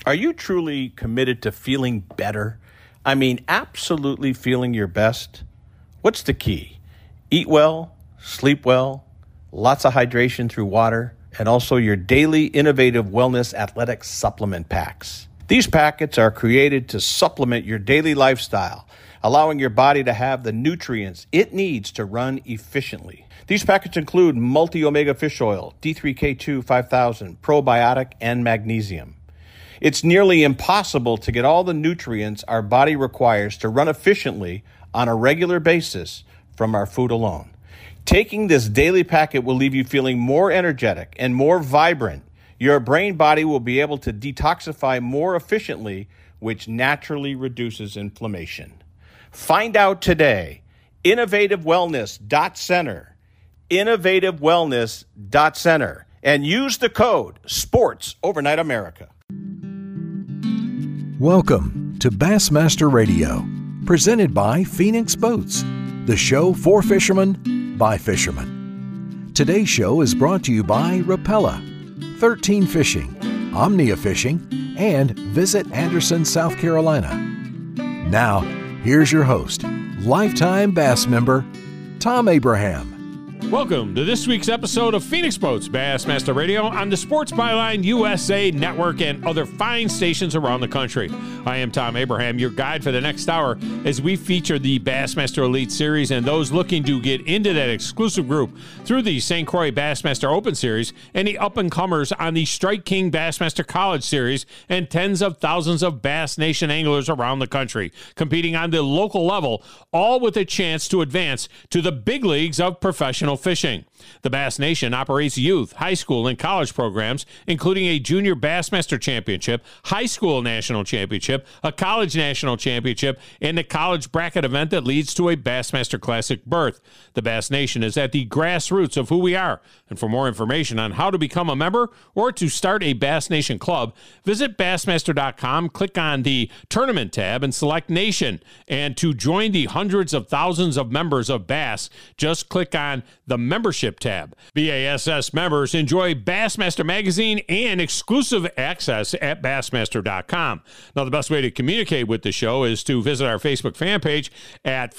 Are you truly committed to feeling better? I mean, absolutely feeling your best? What's the key? Eat well, sleep well, lots of hydration through water, and also your daily innovative wellness athletic supplement packs. These packets are created to supplement your daily lifestyle, allowing your body to have the nutrients it needs to run efficiently. These packets include multi-omega fish oil, D3K2 5000, probiotic, and magnesium. It's nearly impossible to get all the nutrients our body requires to run efficiently on a regular basis from our food alone. Taking this daily packet will leave you feeling more energetic and more vibrant. Your brain body will be able to detoxify more efficiently, which naturally reduces inflammation. Find out today. InnovativeWellness.center. InnovativeWellness.center. And use the code SPORTS Overnight America. Welcome to Bassmaster Radio, presented by Phoenix Boats, the show for fishermen by fishermen. Today's show is brought to you by Rapala, 13 Fishing, Omnia Fishing, and Visit Anderson, South Carolina. Now, here's your host, lifetime bass member, Tom Abraham. Welcome to this week's episode of Phoenix Boats Bassmaster Radio on the Sports Byline USA Network and other fine stations around the country. I am Tom Abraham, your guide for the next hour as we feature the Bassmaster Elite Series and those looking to get into that exclusive group through the St. Croix Bassmaster Open Series and the up-and-comers on the Strike King Bassmaster College Series and tens of thousands of Bass Nation anglers around the country competing on the local level, all with a chance to advance to the big leagues of professional fishing. The Bass Nation operates youth, high school, and college programs, including a Junior Bassmaster Championship, High School National Championship, a College National Championship, and a college bracket event that leads to a Bassmaster Classic berth. The Bass Nation is at the grassroots of who we are. And for more information on how to become a member or to start a Bass Nation club, visit Bassmaster.com, click on the Tournament tab, and select Nation. And to join the hundreds of thousands of members of Bass, just click on the Membership tab. BASS members enjoy Bassmaster Magazine and exclusive access at Bassmaster.com. Now, the best way to communicate with the show is to visit our Facebook fan page at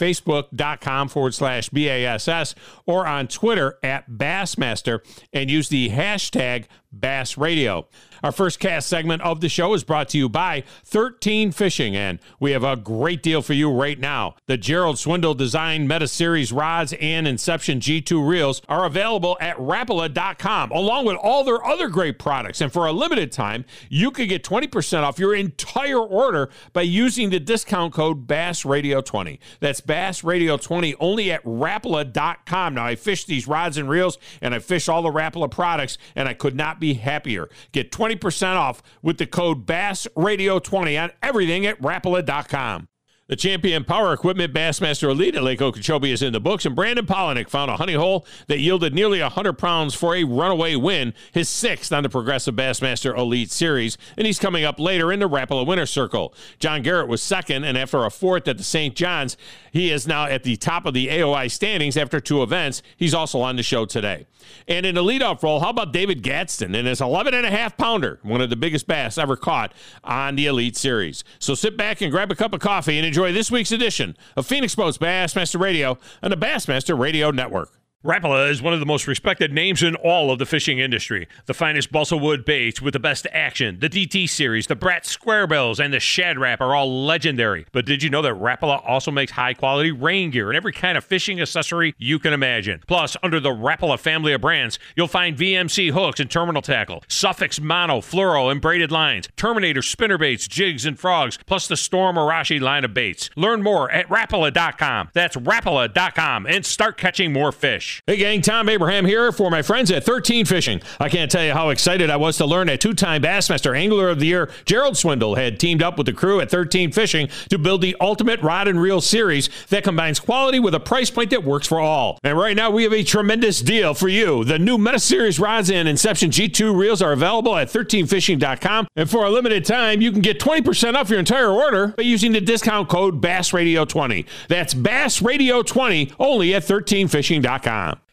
Facebook.com/BASS or on Twitter at Bassmaster and use the hashtag Bass Radio. Our first cast segment of the show is brought to you by 13 Fishing, and we have a great deal for you right now. The Gerald Swindle designed Meta Series rods and Inception G2 reels are available at Rapala.com, along with all their other great products. And for a limited time, you can get 20% off your entire order by using the discount code BassRadio20. That's BassRadio20 only at Rapala.com. Now, I fish these rods and reels, and I fish all the Rapala products, and I could not be happier. Get 20% off with the code BassRadio20 on everything at Rapala.com. The Champion Power Equipment Bassmaster Elite at Lake Okeechobee is in the books, and Brandon Polinick found a honey hole that yielded nearly 100 pounds for a runaway win, his sixth on the Progressive Bassmaster Elite Series, and he's coming up later in the Rapala Winner's Circle. John Garrett was second, and after a fourth at the St. John's, he is now at the top of the AOI standings after two events. He's also on the show today. And in the leadoff role, how about David Gadsden and his 11.5-pounder, one of the biggest bass ever caught on the Elite Series. So sit back and grab a cup of coffee and enjoy this week's edition of Phoenix Boats Bassmaster Radio on the Bassmaster Radio Network. Rapala is one of the most respected names in all of the fishing industry. The finest balsa wood baits with the best action, the DT series, the Brat Square Bills, and the Shad Rap are all legendary. But did you know that Rapala also makes high-quality rain gear and every kind of fishing accessory you can imagine? Plus, under the Rapala family of brands, you'll find VMC hooks and terminal tackle, Suffix mono, fluoro, and braided lines, Terminator spinner baits, jigs, and frogs, plus the Storm Arashi line of baits. Learn more at Rapala.com. That's Rapala.com, and start catching more fish. Hey gang, Tom Abraham here for my friends at 13 Fishing. I can't tell you how excited I was to learn that two-time Bassmaster Angler of the Year Gerald Swindle had teamed up with the crew at 13 Fishing to build the ultimate rod and reel series that combines quality with a price point that works for all. And right now we have a tremendous deal for you. The new Meta Series rods and Inception G2 reels are available at 13fishing.com, and for a limited time you can get 20% off your entire order by using the discount code BassRadio20. That's BassRadio20 only at 13fishing.com.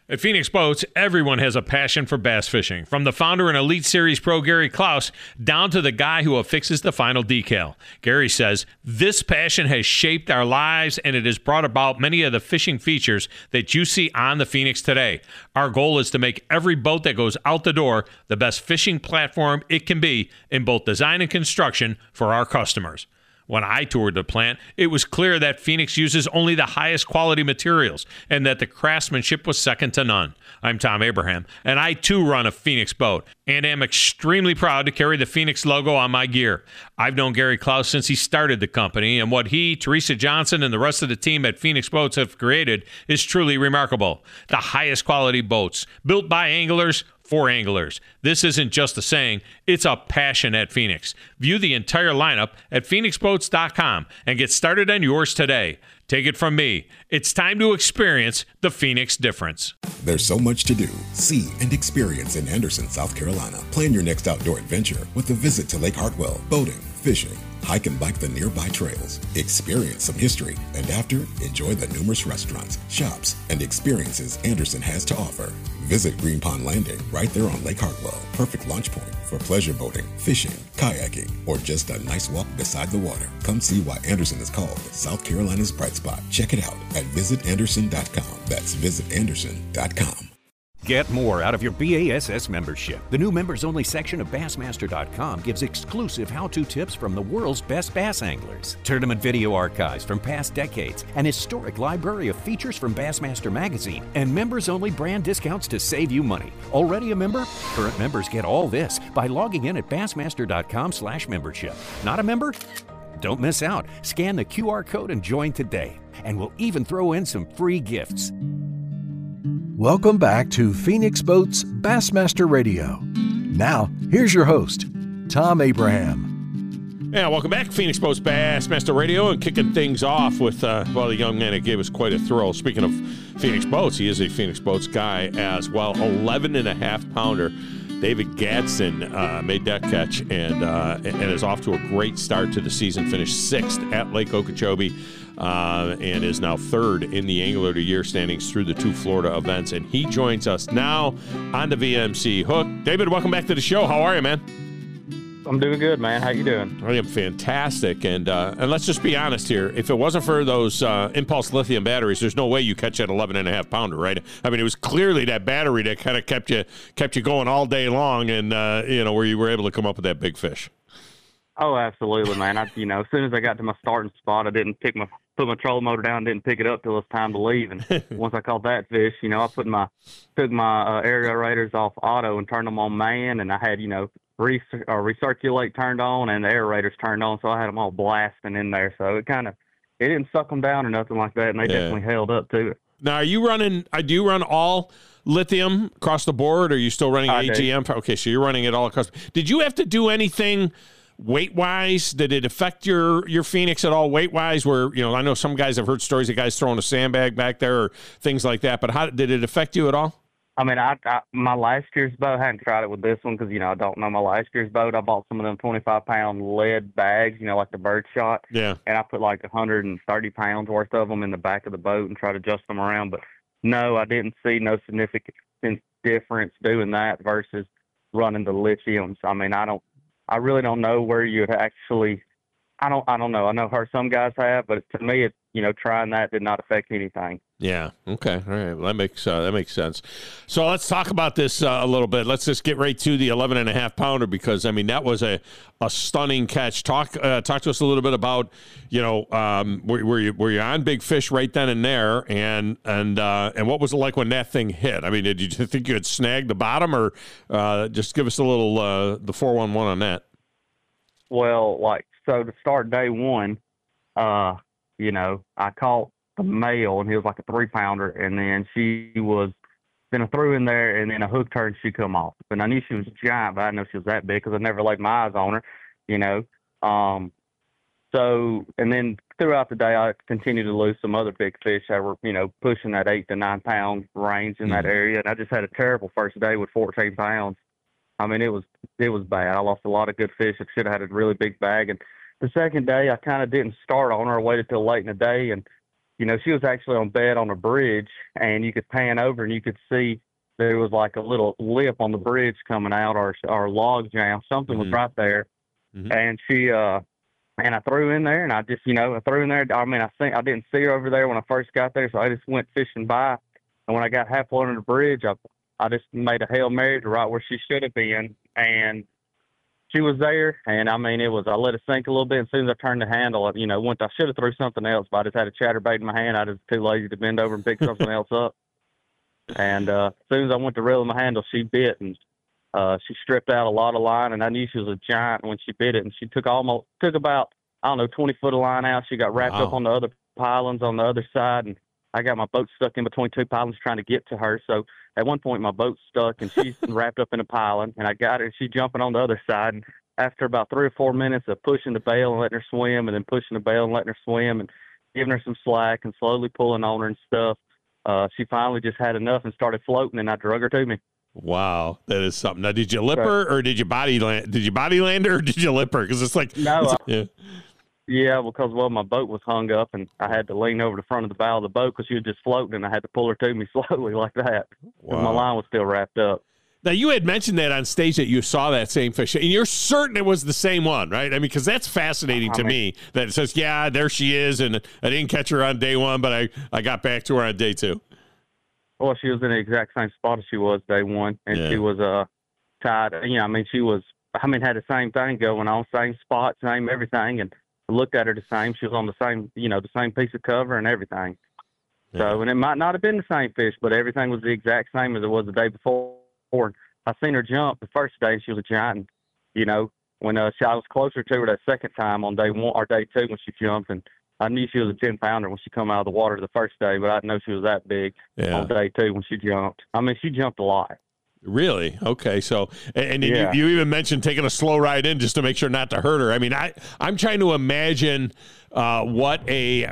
At Phoenix Boats, everyone has a passion for bass fishing, from the founder and Elite Series pro Gary Klaus down to the guy who affixes the final decal. Gary says, this passion has shaped our lives and it has brought about many of the fishing features that you see on the Phoenix today. Our goal is to make every boat that goes out the door the best fishing platform it can be in both design and construction for our customers. When I toured the plant, it was clear that Phoenix uses only the highest quality materials and that the craftsmanship was second to none. I'm Tom Abraham, and I too run a Phoenix boat and am extremely proud to carry the Phoenix logo on my gear. I've known Gary Klaus since he started the company, and what he, Teresa Johnson, and the rest of the team at Phoenix Boats have created is truly remarkable. The highest quality boats, built by anglers, for anglers. This isn't just a saying, it's a passion at Phoenix. View the entire lineup at phoenixboats.com and get started on yours today. Take it from me, it's time to experience the Phoenix difference. There's so much to do, see, and experience in Anderson, South Carolina. Plan your next outdoor adventure with a visit to Lake Hartwell, boating, fishing, hike and bike the nearby trails, experience some history, and after, enjoy the numerous restaurants, shops, and experiences Anderson has to offer. Visit Green Pond Landing right there on Lake Hartwell. Perfect launch point for pleasure boating, fishing, kayaking, or just a nice walk beside the water. Come see why Anderson is called South Carolina's bright spot. Check it out at visitanderson.com. That's visitanderson.com. Get more out of your BASS membership. The new members-only section of Bassmaster.com gives exclusive how-to tips from the world's best bass anglers, tournament video archives from past decades, an historic library of features from Bassmaster Magazine, and members-only brand discounts to save you money. Already a member? Current members get all this by logging in at Bassmaster.com/membership. Not a member? Don't miss out. Scan the QR code and join today. And we'll even throw in some free gifts. Welcome back to Phoenix Boats Bassmaster Radio. Now, here's your host, Tom Abraham. Yeah, welcome back, Phoenix Boats Bassmaster Radio, and kicking things off with, the young man that gave us quite a thrill. Speaking of Phoenix Boats, he is a Phoenix Boats guy as well. 11.5-pounder. David Gadsden made that catch and is off to a great start to the season. Finished 6th at Lake Okeechobee. And is now 3rd in the Angler of the Year standings through the 2 Florida events. And he joins us now on the VMC Hook. David, welcome back to the show. How are you, man? I'm doing good, man. How you doing? I am fantastic. And let's just be honest here. If it wasn't for those Impulse lithium batteries, there's no way you catch that 11.5-pounder, right? I mean, it was clearly that battery that kind of kept you going all day long, and where you were able to come up with that big fish. Oh, absolutely, man. As soon as I got to my starting spot, I didn't put my trolling motor down, didn't pick it up till it's time to leave. And once I caught that fish, I took my aerators off auto and turned them on man, and I had, recirculate turned on and the aerators turned on, so I had them all blasting in there. So it didn't suck them down or nothing like that, and they definitely held up to it. Now, do you run all lithium across the board, or are you still running AGM? Okay, so you're running it all across. Did you have to do anything weight-wise? Did it affect your Phoenix at all weight-wise, where, I know some guys, have heard stories of guys throwing a sandbag back there or things like that, but how did it affect you at all? I mean, my last year's boat, I hadn't tried it with this one because, I don't know my last year's boat. I bought some of them 25-pound lead bags, like the Bird Shot. Yeah. And I put like 130 pounds worth of them in the back of the boat and try to adjust them around. But no, I didn't see no significant difference doing that versus running the lithiums. I mean, I really don't know where you'd actually, I don't know. I know some guys have, but to me, trying that did not affect anything. Yeah. Okay. All right. Well, that makes sense. So let's talk about this a little bit. Let's just get right to the 11.5-pounder, because that was a stunning catch. Talk to us a little bit about, were you on big fish right then and there, and what was it like when that thing hit? I mean, did you think you had snagged the bottom, or just give us a little the 411 on that? Well, so to start day one, I caught the male, and he was like a 3-pounder, and then I threw in there, and then I hooked her, and she come off. And I knew she was giant, but I didn't know she was that big because I never laid my eyes on her, So, and then throughout the day, I continued to lose some other big fish that were, pushing that 8 to 9 pound range in that area. And I just had a terrible first day with 14 pounds. I mean, it was bad. I lost a lot of good fish. I should have had a really big bag. And the second day, I kind of didn't start on her. I waited till late in the day, and she was actually on bed on a bridge, and you could pan over and you could see there was like a little lip on the bridge coming out, or log jam. Something was right there. And she, and I threw in there, and I just, I threw in there. I mean, I didn't see her over there when I first got there, so I just went fishing by. And when I got halfway under the bridge, I just made a Hail Mary to right where she should have been, and she was there. And I mean, I let it sink a little bit. And as soon as I turned the handle, I should have threw something else, but I just had a chatterbait in my hand. I was too lazy to bend over and pick something else up. And as soon as I went to reel my handle, she bit, and she stripped out a lot of line, and I knew she was a giant when she bit it. And she took about, 20 foot of line out. She got wrapped up on the other pylons on the other side, and I got my boat stuck in between two pylons trying to get to her. So at one point my boat's stuck, and she's wrapped up in a pylon, and I got her, and she's jumping on the other side. And after about 3 or 4 minutes of pushing the bail and letting her swim, and then pushing the bail and letting her swim, and giving her some slack and slowly pulling on her and stuff, she finally just had enough and started floating, and I drug her to me. Wow, that is something. Now, did you lip her, or did you body land? Did you body land her, or did you lip her? Because it's like no, yeah, because my boat was hung up, and I had to lean over the front of the bow of the boat because she was just floating, and I had to pull her to me slowly like that. Wow. My line was still wrapped up. Now, you had mentioned that on stage that you saw that same fish, and you're certain it was the same one, right? I mean, because that's fascinating to me that it says, yeah, there she is, and I didn't catch her on day one, but I got back to her on day two. Well, she was in the exact same spot as she was day one, and she was tied. Had the same thing going on, same spot, same everything, and I looked at her the same. She was on the same, the same piece of cover and everything. Yeah. So, and it might not have been the same fish, but everything was the exact same as it was the day before. I seen her jump the first day, and she was a giant. When I was closer to her that second time on day one or day two when she jumped, and I knew she was a 10-pounder when she come out of the water the first day, but I didn't know she was that big on day two when she jumped. I mean, she jumped a lot. Really? Okay. So, and you even mentioned taking a slow ride in just to make sure not to hurt her. I mean, I'm trying to imagine I've caught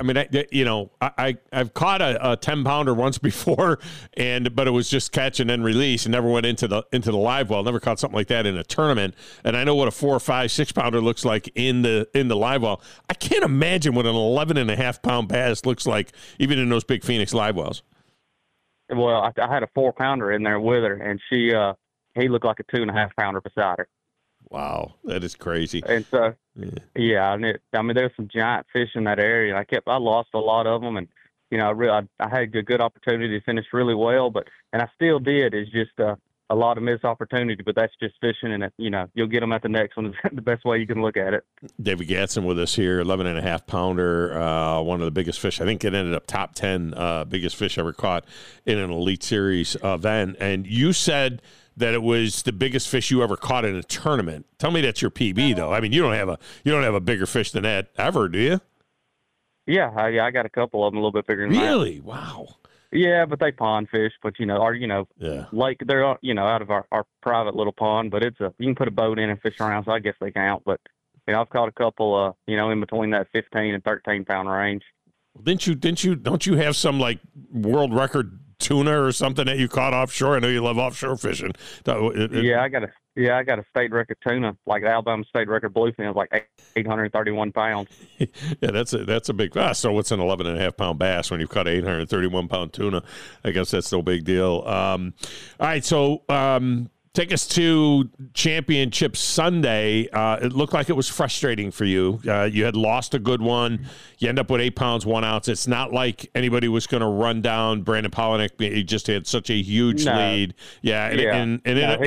a 10-pounder once before, but it was just catch and then release, and never went into the live well. Never caught something like that in a tournament. And I know what a 4, 5, 6-pounder looks like in the live well. I can't imagine what an 11.5-pound bass looks like, even in those big Phoenix live wells. Well, I had a 4-pounder in there with her, and he looked like a 2.5-pounder beside her. Wow, that is crazy. And so, there's some giant fish in that area, and I lost a lot of them, and I had a good opportunity to finish really well, and I still did. It's just a lot of missed opportunity, but that's just fishing, and you'll get them at the next one. Is the best way you can look at it. David Gatson with us here, 11.5-pounder, one of the biggest fish. I think it ended up top 10 biggest fish ever caught in an Elite Series event. And you said that it was the biggest fish you ever caught in a tournament. Tell me that's your PB, though. I mean, you don't have a bigger fish than that ever, do you? Yeah, I got a couple of them a little bit bigger than that. Really? Wow. Yeah, but they pond fish, but lake, they're out of our private little pond, but you can put a boat in and fish around, so I guess they count. But I've caught a couple in between that 15 and 13-pound range. Don't you have some like world record tuna or something that you caught offshore? I know you love offshore fishing. I got a state record tuna, like the Alabama state record bluefin, was like 831 pounds. Yeah, that's a big bass. So what's an 11.5-pound bass when you've caught 831-pound tuna? I guess that's no big deal. All right, so take us to Championship Sunday. It looked like it was frustrating for you. You had lost a good one. You end up with 8 pounds, 1 ounce. It's not like anybody was going to run down Brandon Polinick. He just had such a huge lead. Yeah, and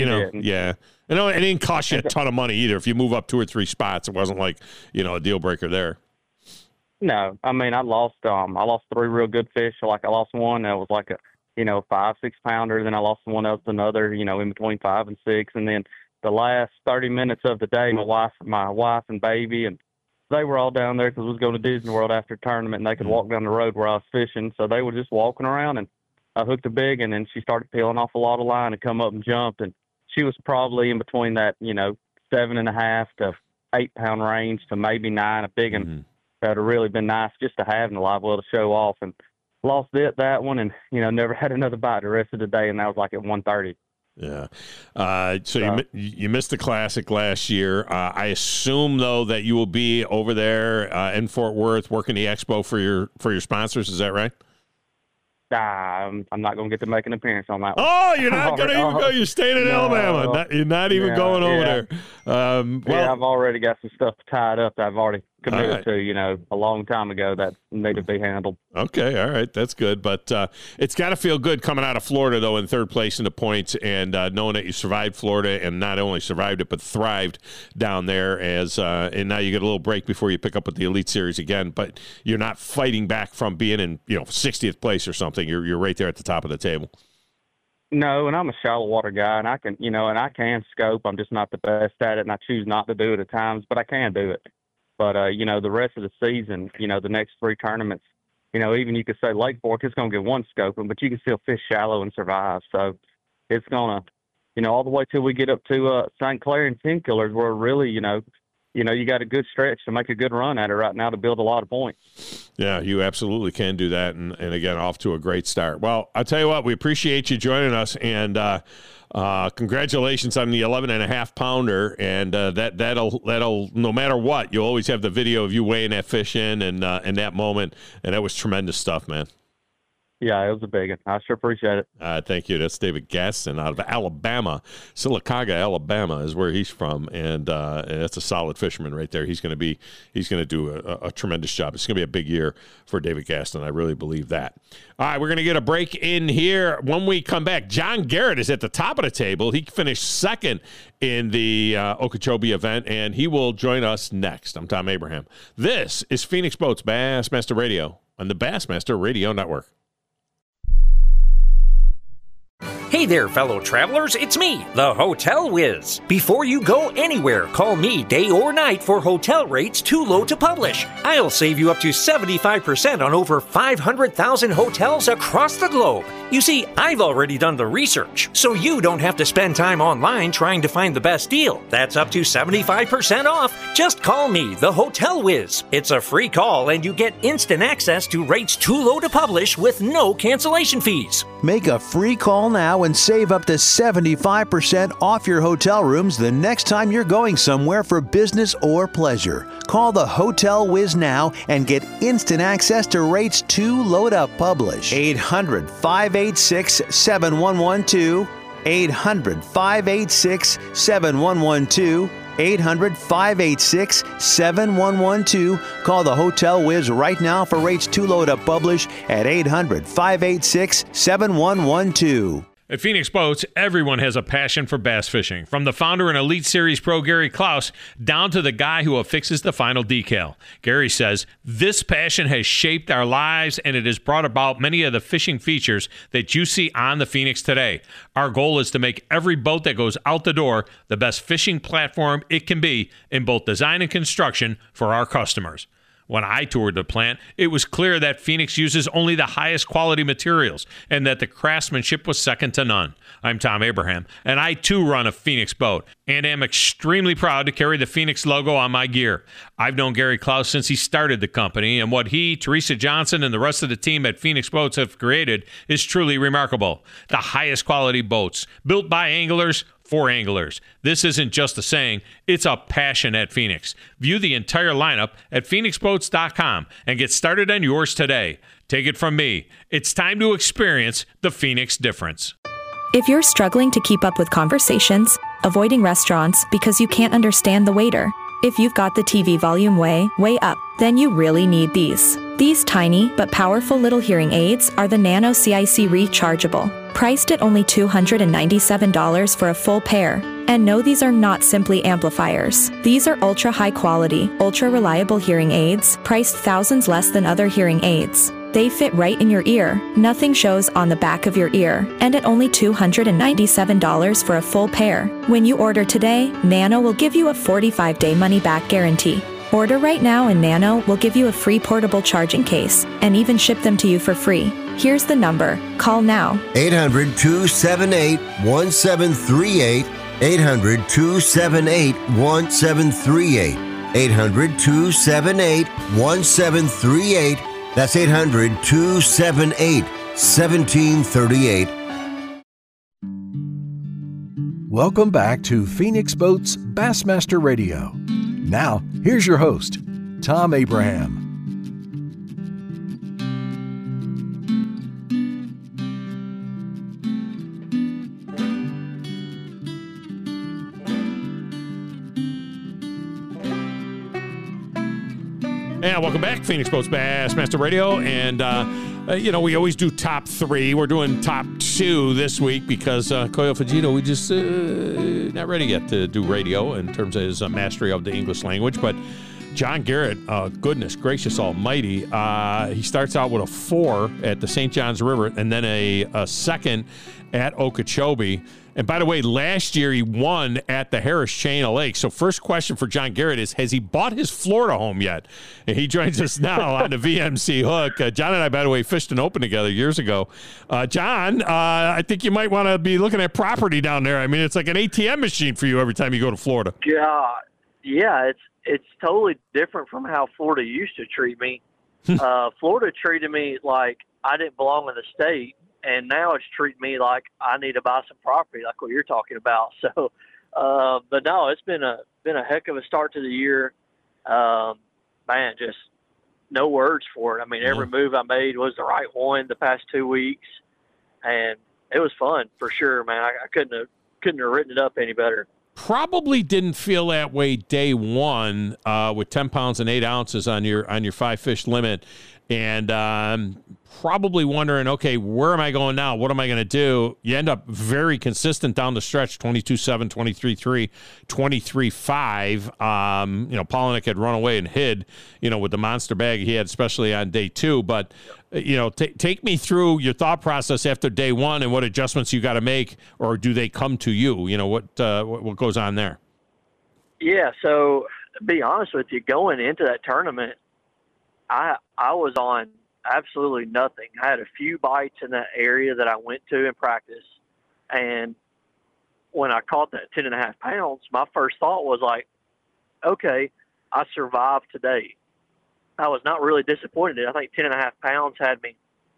it didn't cost you a ton of money either. If you move up 2 or 3 spots, it wasn't like a deal breaker there. No, I mean I lost 3 real good fish. Like I lost one that was like a 5, 6-pounder. Then I lost one else, another, in between 5 and 6. And then the last 30 minutes of the day, my wife and baby, and they were all down there because we was going to Disney World after tournament, and they could walk down the road where I was fishing. So they were just walking around, and I hooked a big, and then she started peeling off a lot of line and come up and jumped. And she was probably in between that, 7.5 to 8-pound range to maybe 9, a big one. That would have really been nice just to have in the live well to show off. And lost that one, and never had another bite the rest of the day, and that was like at 1:30. Yeah. So you missed the Classic last year. I assume, though, that you will be over there in Fort Worth working the expo for your sponsors. Is that right? I'm not going to get to make an appearance on that one. Oh, you're not going to even go. You're staying in Alabama. You're not even going over there. I've already got some stuff tied up that I've already committed to, a long time ago that need to be handled. Okay, all right, that's good. But it's got to feel good coming out of Florida, though, in third place in the points, and knowing that you survived Florida and not only survived it but thrived down there. And now you get a little break before you pick up with the Elite Series again. But you're not fighting back from being in 60th place or something. You're right there at the top of the table. No, and I'm a shallow water guy, and I can scope. I'm just not the best at it, and I choose not to do it at times, but I can do it. But, the rest of the season, the next 3 tournaments, even you could say Lake Fork is going to get one scoping, but you can still fish shallow and survive. So it's going to, all the way till we get up to St. Clair and 10 Killers, where really, you got a good stretch to make a good run at it right now to build a lot of points. Yeah, you absolutely can do that. And again, off to a great start. Well, I'll tell you what, we appreciate you joining us, and congratulations on the 11.5 pounder. And that'll no matter what, you'll always have the video of you weighing that fish in and that moment. And that was tremendous stuff, man. Yeah, it was a big one. I sure appreciate it. Thank you. That's David Gaston out of Alabama. Sylacauga, Alabama is where he's from, and that's a solid fisherman right there. He's going to do a tremendous job. It's going to be a big year for David Gaston. I really believe that. All right, we're going to get a break in here. When we come back, John Garrett is at the top of the table. He finished second in the Okeechobee event, and he will join us next. I'm Tom Abraham. This is Phoenix Boats Bassmaster Radio on the Bassmaster Radio Network. Hey there, fellow travelers, it's me, the Hotel Whiz. Before you go anywhere, call me day or night for hotel rates too low to publish. I'll save you up to 75% on over 500,000 hotels across the globe. You see, I've already done the research, so you don't have to spend time online trying to find the best deal. That's up to 75% off. Just call me, the Hotel Whiz. It's a free call, and you get instant access to rates too low to publish with no cancellation fees. Make a free call now and save up to 75% off your hotel rooms the next time you're going somewhere for business or pleasure. Call the Hotel Whiz now and get instant access to rates too low to publish. 800-586-7112. 800-586-7112. 800-586-7112. Call the Hotel Whiz right now for rates too low to publish at 800-586-7112. At Phoenix Boats, everyone has a passion for bass fishing, from the founder and Elite Series pro Gary Klaus down to the guy who affixes the final decal. Gary says, this passion has shaped our lives, and it has brought about many of the fishing features that you see on the Phoenix today. Our goal is to make every boat that goes out the door the best fishing platform it can be in both design and construction for our customers. When I toured the plant, it was clear that Phoenix uses only the highest quality materials and that the craftsmanship was second to none. I'm Tom Abraham, and I too run a Phoenix boat and am extremely proud to carry the Phoenix logo on my gear. I've known Gary Klaus since he started the company, and what he, Teresa Johnson, and the rest of the team at Phoenix Boats have created is truly remarkable. The highest quality boats, built by anglers, for anglers. This isn't just a saying, it's a passion at Phoenix. View the entire lineup at phoenixboats.com and get started on yours today. Take it from me, it's time to experience the Phoenix difference. If you're struggling to keep up with conversations, avoiding restaurants because you can't understand the waiter, if you've got the TV volume way up, then you really need these. These tiny but powerful little hearing aids are the Nano CIC Rechargeable, priced at only $297 for a full pair. And no, these are not simply amplifiers. These are ultra high quality, ultra reliable hearing aids, priced thousands less than other hearing aids. They fit right in your ear, nothing shows on the back of your ear, and at only $297 for a full pair. When you order today, Nano will give you a 45-day money-back guarantee. Order right now and Nano will give you a free portable charging case and even ship them to you for free. Here's the number. Call now. 800-278-1738. 800-278-1738. 800-278-1738. That's 800-278-1738. Welcome back to Phoenix Boats Bassmaster Radio. Now, here's your host, Tom Abraham. And welcome back, Phoenix Boats Bassmaster Radio. And, we always do top 3. We're doing top 2 this week because Koyo Fujita, we just not ready yet to do radio in terms of his mastery of the English language. But John Garrett, goodness gracious almighty, he starts out with a 4 at the St. Johns River and then a second at Okeechobee. And by the way, last year he won at the Harris Chain of Lakes. So first question for John Garrett is, has he bought his Florida home yet? And he joins us now on the VMC Hook. John and I, by the way, fished an open together years ago. John, I think you might want to be looking at property down there. I mean, it's like an ATM machine for you every time you go to Florida. Yeah, it's totally different from how Florida used to treat me. Florida treated me like I didn't belong in the state. And now it's treating me like I need to buy some property, like what you're talking about. So, but no, it's been a heck of a start to the year. Man, just no words for it. I mean, every move I made was the right one the past 2 weeks, and it was fun for sure, man. I couldn't have written it up any better. Probably didn't feel that way day one with 10 pounds and 8 ounces on your 5-fish limit, and probably wondering, okay, where am I going now? What am I going to do? You end up very consistent down the stretch, 22.7, 23.3, 23.5. Polnick had run away and hid, with the monster bag he had, especially on day 2. But, take me through your thought process after day 1 and what adjustments you got to make, or do they come to you? What goes on there? Yeah, so to be honest with you, going into that tournament, I was on absolutely nothing. I had a few bites in that area that I went to in practice. And when I caught that 10.5 pounds, my first thought was like, okay, I survived today. I was not really disappointed. I think 10.5 pounds had me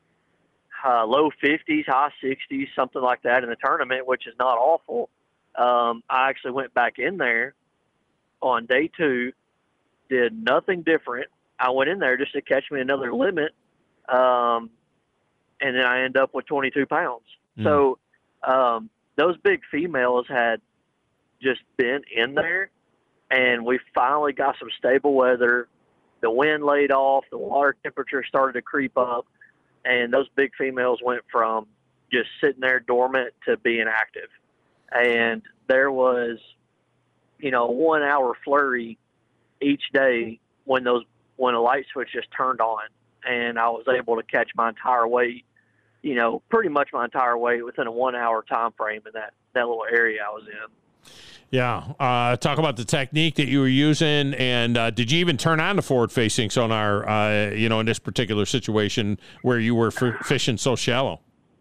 low 50s, high 60s, something like that in the tournament, which is not awful. I actually went back in there on day 2, did nothing different. I went in there just to catch me another limit. And then I end up with 22 pounds. So, those big females had just been in there, and we finally got some stable weather. The wind laid off, the water temperature started to creep up, and those big females went from just sitting there dormant to being active. And there was, a 1 hour flurry each day when a light switch just turned on. And I was able to catch my entire weight, pretty much my entire weight within a 1 hour time frame in that little area I was in. Yeah. Talk about the technique that you were using, and did you even turn on the forward-facing sonar, in this particular situation where you were fishing so shallow?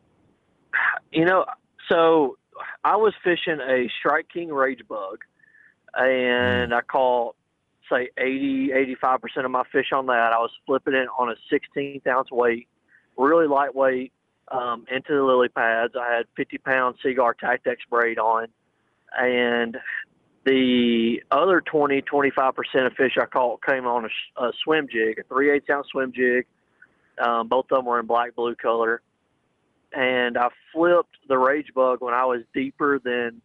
So I was fishing a Strike King Rage Bug, and I caught, say 85% of my fish on that. I was flipping it on a 16th ounce weight, really lightweight, into the lily pads. I had 50-pound Seaguar Tactex braid on, and the other 25% of fish I caught came on a swim jig, a 3/8 ounce swim jig. Both of them were in black blue color, and I flipped the Rage Bug when I was deeper than,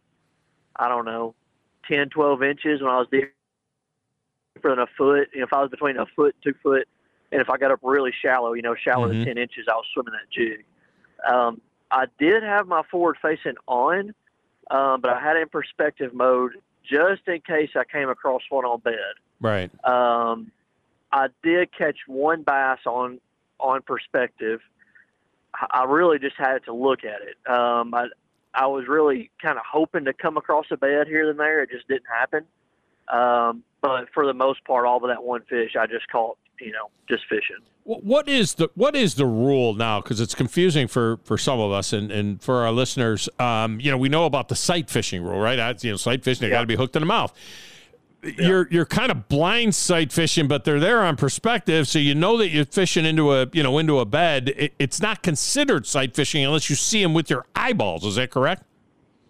10, 12 inches. When I was deeper than a foot, if I was between a foot, 2 foot, and if I got up really shallow, shallower than 10 inches, I was swimming that jig. I did have my forward facing on, but I had it in perspective mode just in case I came across one on bed. Right. I did catch one bass on perspective. I really just had to look at it. I was really kind of hoping to come across a bed here and there. It just didn't happen. But for the most part, all but that one fish, I just caught, just fishing. What is the rule now? Because it's confusing for some of us and for our listeners. We know about the sight fishing rule, right? Sight fishing, they got to be hooked in the mouth. Yeah. You're kind of blind sight fishing, but they're there on perspective, so that you're fishing into a bed. It's not considered sight fishing unless you see them with your eyeballs. Is that correct?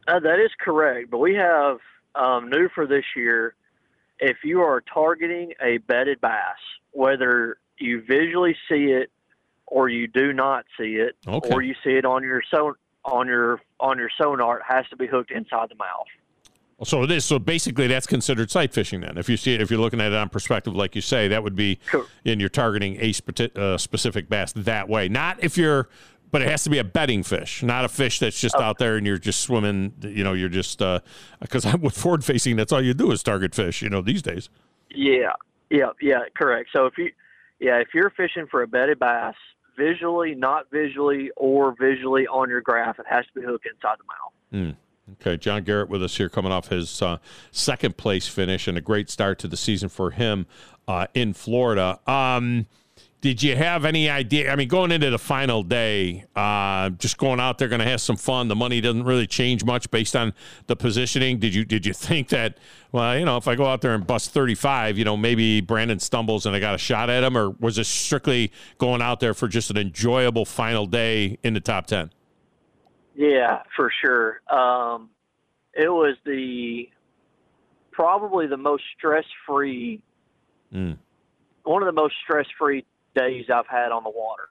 That is correct, but we have new for this year. If you are targeting a bedded bass, whether you visually see it or you do not see it, okay, or you see it on your sonar, it has to be hooked inside the mouth. So basically that's considered sight fishing then. If you see it, if you're looking at it on perspective, like you say, that would be, and you're targeting a specific bass that way. Not if you're, but it has to be a bedding fish, not a fish that's just out there and you're just swimming. You're just because with forward facing, that's all you do is target fish. These days. Yeah, correct. So if you're fishing for a bedded bass, visually, not visually, or visually on your graph, it has to be hooked inside the mouth. Okay, John Garrett with us here, coming off his second place finish and a great start to the season for him in Florida. Did you have any idea? I mean, going into the final day, just going out there, going to have some fun. The money doesn't really change much based on the positioning. Did you think that, well, if I go out there and bust 35, maybe Brandon stumbles and I got a shot at him, or was it strictly going out there for just an enjoyable final day in the top 10? Yeah, for sure. It was probably the most stress-free, one of the most stress-free days I've had on the water.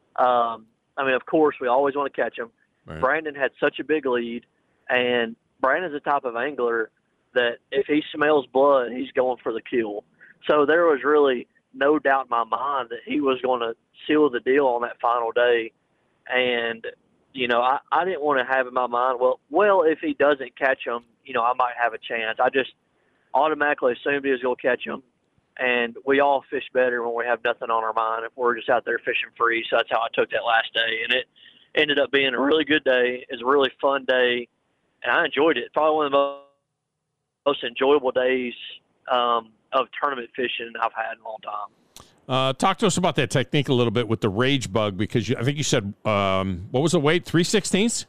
Of course, we always want to catch him. Right. Brandon had such a big lead, and Brandon's the type of angler that if he smells blood, he's going for the kill. So there was really no doubt in my mind that he was going to seal the deal on that final day. And I didn't want to have in my mind, well, if he doesn't catch him, I might have a chance. I just automatically assumed he was going to catch him. And we all fish better when we have nothing on our mind, if we're just out there fishing free. So that's how I took that last day. And it ended up being a really good day. It was a really fun day, and I enjoyed it. Probably one of the most enjoyable days of tournament fishing I've had in a long time. Talk to us about that technique a little bit with the rage bug, because I think you said, what was the weight, 3/16?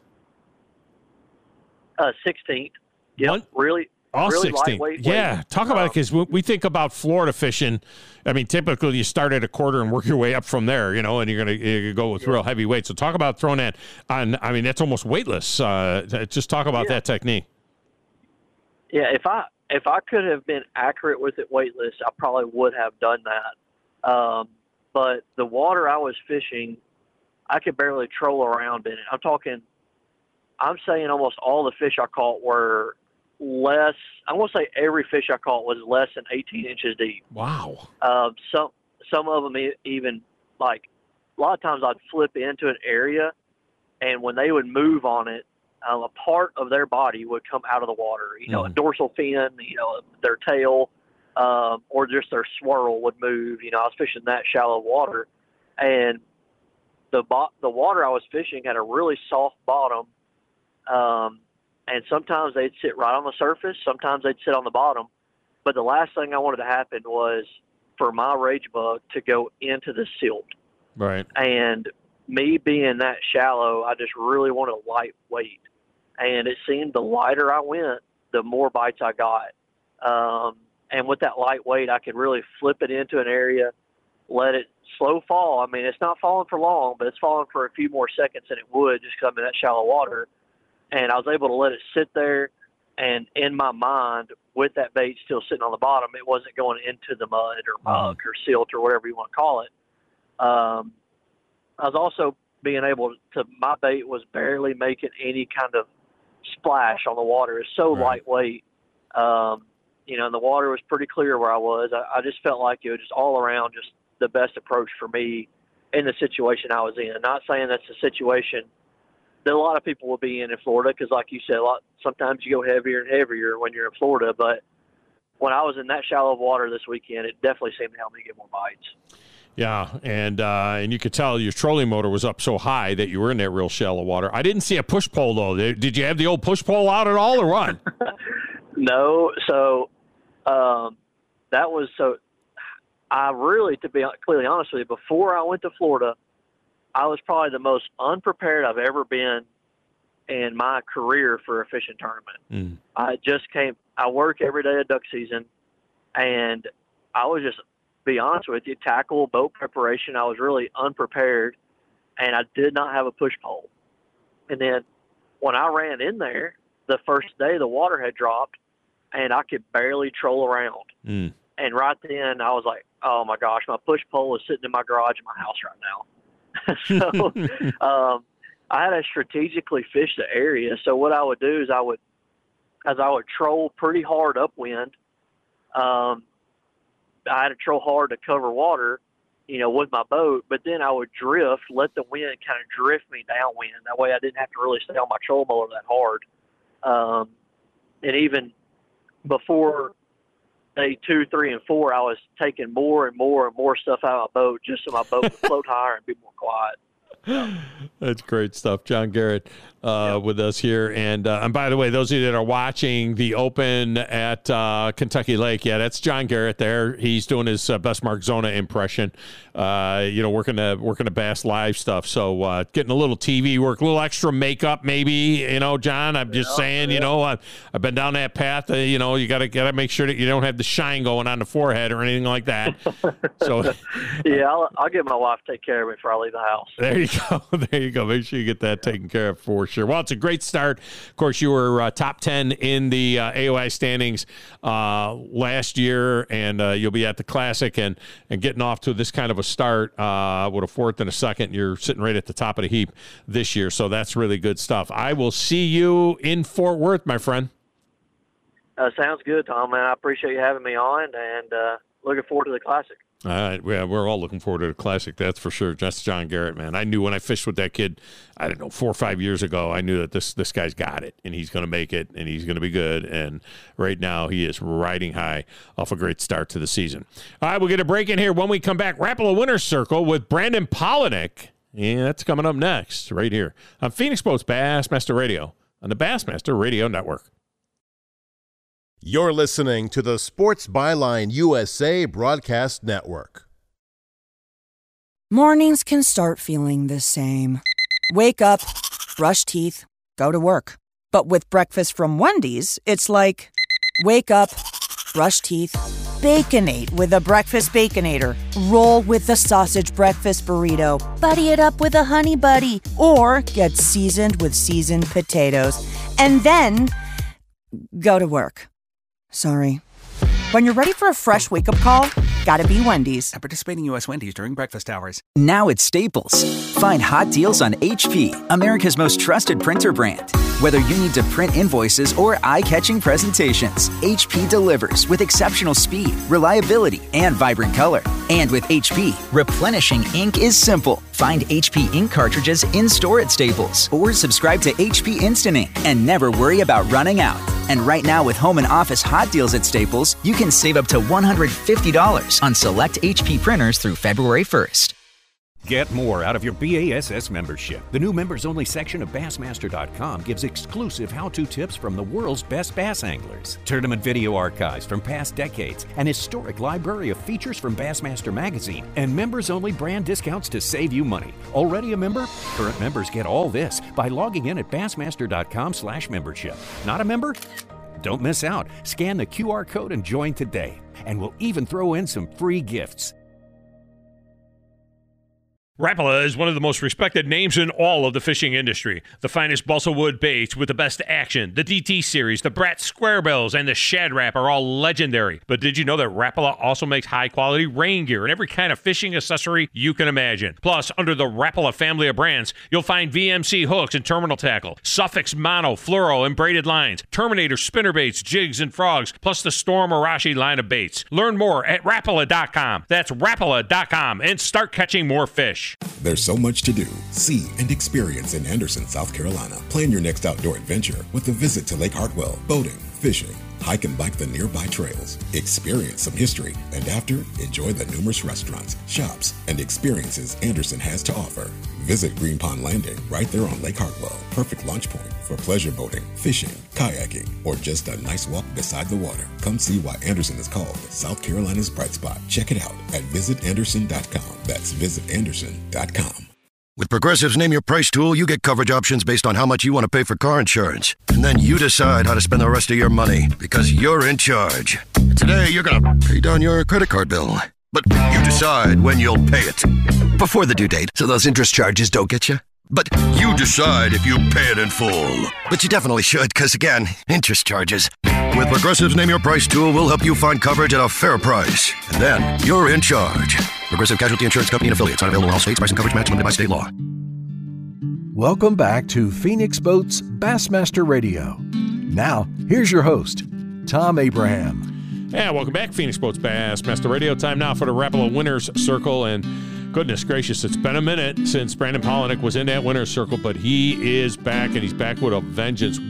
16th. Yep, really. All really 16. Lightweight Yeah, weight. talk about it, because we think about Florida fishing. I mean, typically you start at a quarter and work your way up from there, and you're going to go with real heavy weight. So talk about throwing that on. I mean, that's almost weightless. Just talk about that technique. Yeah, if I could have been accurate with it weightless, I probably would have done that. But the water I was fishing, I could barely troll around in it. I'm saying almost all the fish I caught were less. I won't say every fish I caught was less than 18 inches deep. Wow. Some of them even, like, a lot of times I'd flip into an area, and when they would move on it, a part of their body would come out of the water. A dorsal fin, their tail, or just their swirl would move. I was fishing that shallow water, and the water I was fishing had a really soft bottom. And sometimes they'd sit right on the surface. Sometimes they'd sit on the bottom. But the last thing I wanted to happen was for my rage bug to go into the silt. Right. And me being that shallow, I just really wanted a light weight. And it seemed the lighter I went, the more bites I got. And with that light weight, I could really flip it into an area, let it slow fall. I mean, it's not falling for long, but it's falling for a few more seconds than it would just because I'm in that shallow water. And I was able to let it sit there, and in my mind, with that bait still sitting on the bottom, it wasn't going into the mud or muck or silt or whatever you want to call it. I was also being able to, my bait was barely making any kind of splash on the water. It's so lightweight. And the water was pretty clear where I was. I just felt like it was just all around just the best approach for me in the situation I was in. Not saying that's the situation that a lot of people will be in Florida, because like you said, sometimes you go heavier and heavier when you're in Florida. But when I was in that shallow of water this weekend, it definitely seemed to help me get more bites. Yeah, and you could tell your trolling motor was up so high that you were in that real shallow water. I didn't see a push pole, though. Did you have the old push pole out at all, or what? No. So that was so. I really, to be clearly honest with you, before I went to Florida, I was probably the most unprepared I've ever been in my career for a fishing tournament. I work every day of duck season, and I was just, be honest with you, tackle, boat preparation, I was really unprepared, and I did not have a push pole. And then when I ran in there, the first day the water had dropped, and I could barely troll around. Mm. And right then I was like, oh my gosh, my push pole is sitting in my garage in my house right now. So I had to strategically fish the area. So what I would do is I would troll pretty hard upwind. I had to troll hard to cover water, with my boat, but then I would drift, let the wind kind of drift me downwind. That way I didn't have to really stay on my trolling motor that hard. And even before day 2, 3, and 4, I was taking more and more and more stuff out of my boat just so my boat would float higher and be more quiet. That's great stuff. John Garrett with us here. And by the way, those of you that are watching the Open at Kentucky Lake, that's John Garrett there. He's doing his best Mark Zona impression, working the Bass Live stuff. So getting a little TV work, a little extra makeup maybe, John. I'm just saying, I've been down that path. You got to make sure that you don't have the shine going on the forehead or anything like that. So I'll get my wife to take care of me before I leave the house. There you go. There you go. Make sure you get that taken care of for sure. Well, it's a great start. Of course, you were top 10 in the AOI standings last year, and you'll be at the Classic and getting off to this kind of a start with a 4th and a 2nd. You're sitting right at the top of the heap this year, so that's really good stuff. I will see you in Fort Worth, my friend. Sounds good, Tom, man. I appreciate you having me on, and looking forward to the Classic. All right. Yeah, we're all looking forward to the Classic. That's for sure. That's John Garrett, man. I knew when I fished with that kid, 4 or 5 years ago, I knew that this guy's got it, and he's going to make it, and he's going to be good. And right now, he is riding high off a great start to the season. All right, we'll get a break in here. When we come back, Rapala Winner's Circle with Brandon Palaniuk. Yeah, that's coming up next right here on Phoenix Boats Bassmaster Radio on the Bassmaster Radio Network. You're listening to the Sports Byline USA Broadcast Network. Mornings can start feeling the same. Wake up, brush teeth, go to work. But with breakfast from Wendy's, it's like, wake up, brush teeth, Baconate with a breakfast Baconator. Roll with the sausage breakfast burrito. Buddy it up with a honey buddy. Or get seasoned with seasoned potatoes. And then go to work. Sorry. When you're ready for a fresh wake-up call, gotta be Wendy's. At participating U.S. Wendy's during breakfast hours. Now at Staples. Find hot deals on HP, America's most trusted printer brand. Whether you need to print invoices or eye-catching presentations, HP delivers with exceptional speed, reliability, and vibrant color. And with HP, replenishing ink is simple. Find HP ink cartridges in-store at Staples or subscribe to HP Instant Ink and never worry about running out. And right now with home and office hot deals at Staples, you can save up to $150 on select HP printers through February 1st. Get more out of your BASS membership. The new members-only section of Bassmaster.com gives exclusive how-to tips from the world's best bass anglers, tournament video archives from past decades, an historic library of features from Bassmaster Magazine, and members-only brand discounts to save you money. Already a member? Current members get all this by logging in at Bassmaster.com/membership. Not a member? Don't miss out. Scan the QR code and join today. And we'll even throw in some free gifts. Rapala is one of the most respected names in all of the fishing industry. The finest balsa wood baits with the best action, the DT series, the Brat Square Bills, and the Shad Rap are all legendary. But did you know that Rapala also makes high-quality rain gear and every kind of fishing accessory you can imagine? Plus, under the Rapala family of brands, you'll find VMC hooks and terminal tackle, Suffix mono, fluoro, and braided lines, Terminator spinner baits, jigs, and frogs, plus the Storm Arashi line of baits. Learn more at Rapala.com. That's Rapala.com, and start catching more fish. There's so much to do, see, and experience in Anderson, South Carolina. Plan your next outdoor adventure with a visit to Lake Hartwell, boating, fishing, hike and bike the nearby trails, experience some history, and after, enjoy the numerous restaurants, shops, and experiences Anderson has to offer. Visit Green Pond Landing right there on Lake Hartwell. Perfect launch point for pleasure boating, fishing, kayaking, or just a nice walk beside the water. Come see why Anderson is called South Carolina's bright spot. Check it out at visitanderson.com. That's visitanderson.com. With Progressive's Name Your Price tool, you get coverage options based on how much you want to pay for car insurance. And then you decide how to spend the rest of your money because you're in charge. Today, you're going to pay down your credit card bill. But you decide when you'll pay it. Before the due date, so those interest charges don't get you. But you decide if you pay it in full. But you definitely should, because again, interest charges. With Progressive's Name Your Price tool, we'll help you find coverage at a fair price. And then you're in charge. Progressive Casualty Insurance Company and affiliates. Not available in all states. Price and coverage match limited by state law. Welcome back to Phoenix Boats Bassmaster Radio. Now, here's your host, Tom Abraham. And welcome back, Phoenix Boats Bassmaster Radio. Time now for the Rapala Winners Circle. And goodness gracious, it's been a minute since Brandon Palaniuk was in that Winners Circle, but he is back, and he's back with a vengeance.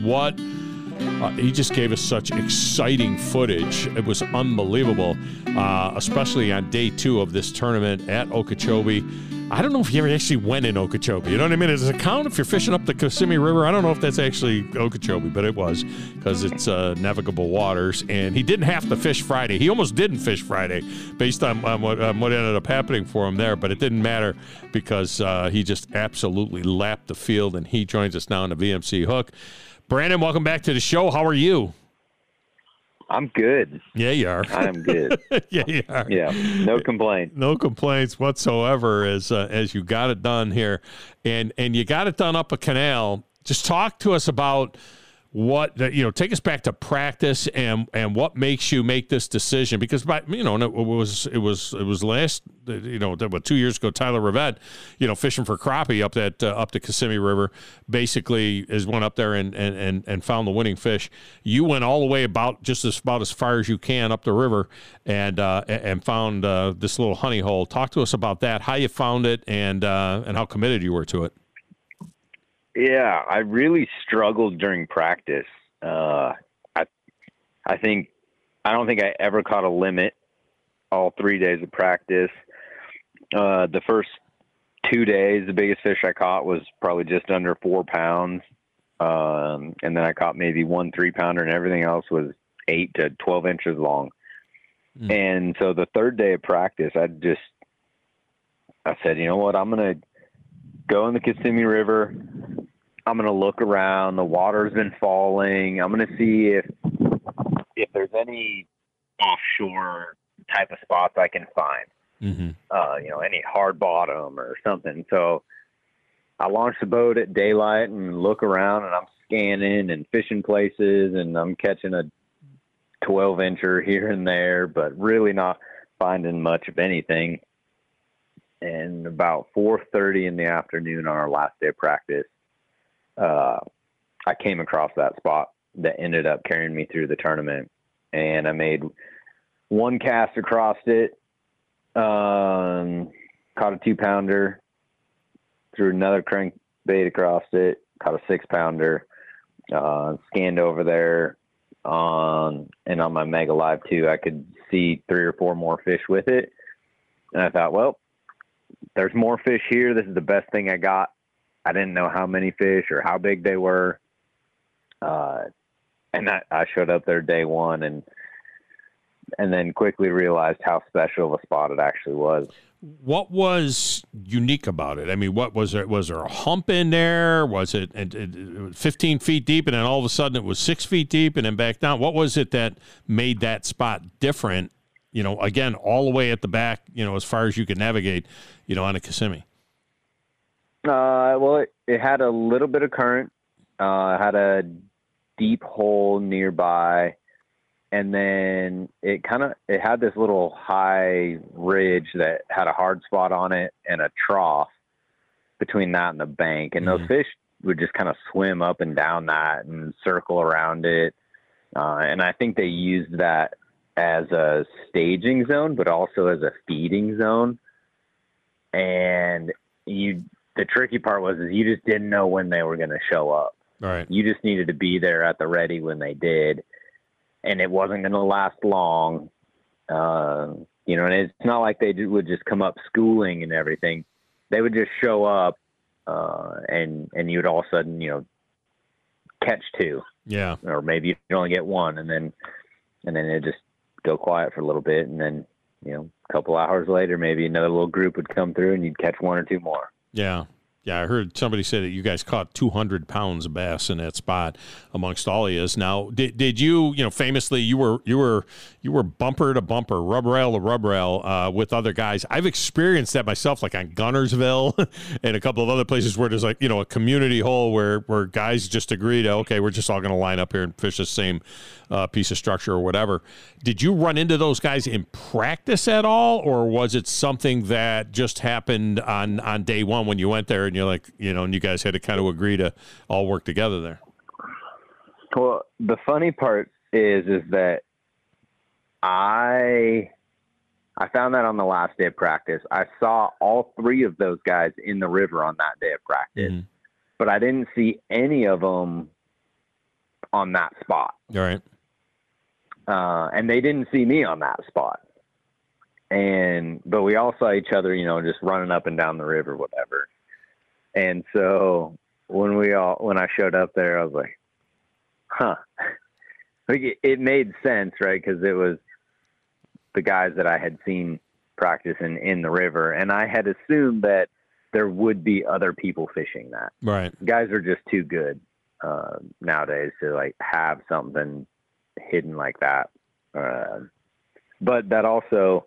He just gave us such exciting footage. It was unbelievable, especially on day 2 of this tournament at Okeechobee. I don't know if he ever actually went in Okeechobee. You know what I mean? Does it count if you're fishing up the Kissimmee River? I don't know if that's actually Okeechobee, but it was, because it's navigable waters. And he didn't have to fish Friday. He almost didn't fish Friday based on what ended up happening for him there, but it didn't matter because he just absolutely lapped the field, and he joins us now on the VMC Hook. Brandon, welcome back to the show. How are you? I'm good. Yeah, you are. I'm good. Yeah, you are. Yeah, no complaints. No complaints whatsoever as you got it done here. And you got it done up a canal. Just talk to us about take us back to practice and what makes you make this decision, because it was last 2 years ago, Tyler Rivette, fishing for crappie up the Kissimmee River, basically went up there and found the winning fish. You went all the way about as far as you can up the river and found this little honey hole. Talk to us about that, how you found it, and how committed you were to it. Yeah, I really struggled during practice. I don't think I ever caught a limit all 3 days of practice. The first 2 days, the biggest fish I caught was probably just under 4 pounds. And then I caught maybe 1 3-pounder, and everything else was 8 to 12 inches long. And so the third day of practice, I said, you know what, I'm going to go in the Kissimmee River. I'm going to look around. The water's been falling. I'm going to see if there's any offshore type of spots I can find. Mm-hmm. Any hard bottom or something. So I launched the boat at daylight and look around, and I'm scanning and fishing places, and I'm catching a 12-incher here and there, but really not finding much of anything. And about 4:30 in the afternoon on our last day of practice, I came across that spot that ended up carrying me through the tournament. And I made one cast across it, caught a 2-pounder, threw another crankbait across it, caught a 6-pounder, scanned over there, and on my Mega Live 2, I could see 3 or 4 more fish with it. And I thought, well, there's more fish here. This is the best thing I got. I didn't know how many fish or how big they were. And I showed up there day 1 and then quickly realized how special of a spot it actually was. What was unique about it? I mean, what was there? Was there a hump in there? Was it 15 feet deep, and then all of a sudden it was 6 feet deep and then back down? What was it that made that spot different? Again, all the way at the back, as far as you could navigate, on a Kissimmee. Well, it had a little bit of current, had a deep hole nearby, and then it had this little high ridge that had a hard spot on it and a trough between that and the bank. And those fish would just kind of swim up and down that and circle around it. And I think they used that as a staging zone, but also as a feeding zone. And the tricky part was you just didn't know when they were going to show up. Right. You just needed to be there at the ready when they did. And it wasn't going to last long. And it's not like they would just come up schooling and everything. They would just show up, and you would all of a sudden, catch 2. Yeah. Or maybe you only get 1, and then it just go quiet for a little bit. And then, a couple hours later, maybe another little group would come through and you'd catch 1 or 2 more. Yeah. Yeah, I heard somebody say that you guys caught 200 pounds of bass in that spot amongst all of yous. Now, did you, famously, you were bumper to bumper, rub rail to rub rail with other guys. I've experienced that myself, like on Gunnersville and a couple of other places where there's like, a community hole where guys just agree to, okay, we're just all going to line up here and fish the same piece of structure or whatever. Did you run into those guys in practice at all, or was it something that just happened on day one when you went there and you're like, and you guys had to kind of agree to all work together there? Well, the funny part is that I found that on the last day of practice. I saw all three of those guys in the river on that day of practice, but I didn't see any of them on that spot. All right. And they didn't see me on that spot. But we all saw each other, just running up and down the river, whatever. And so when I showed up there, I was like, huh. Like it made sense, right? Because it was the guys that I had seen practice in the river. And I had assumed that there would be other people fishing that. Right. Guys are just too good nowadays to like have something hidden like that. But that also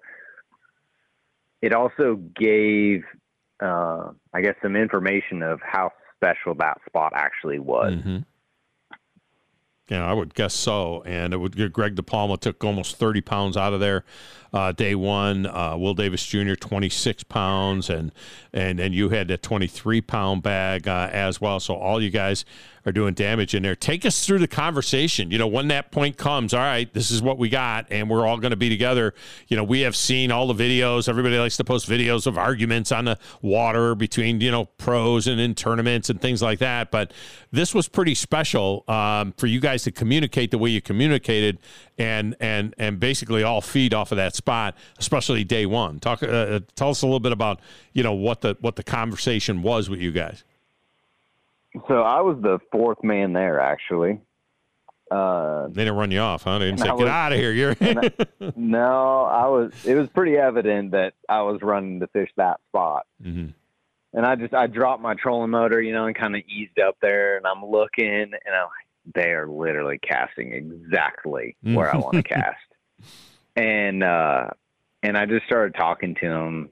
gave, I guess, some information of how special that spot actually was. Mm-hmm. Yeah, I would guess so. And Greg DePalma took almost 30 pounds out of there day one. Will Davis Jr., 26 pounds. And you had a 23-pound bag as well. So all you guys are doing damage in there. Take us through the conversation. When that point comes, all right, this is what we got, and we're all going to be together. We have seen all the videos. Everybody likes to post videos of arguments on the water between, pros and in tournaments and things like that. But this was pretty special for you guys to communicate the way you communicated and basically all feed off of that spot, especially day one. Tell us a little bit about, what the conversation was with you guys. So I was the fourth man there, actually. They didn't run you off, huh? They didn't say, get out of here. No, it was pretty evident that I was running to fish that spot. Mm-hmm. And I dropped my trolling motor, and kind of eased up there, and I'm looking, and I'm like, they are literally casting exactly where I want to cast. And I just started talking to them,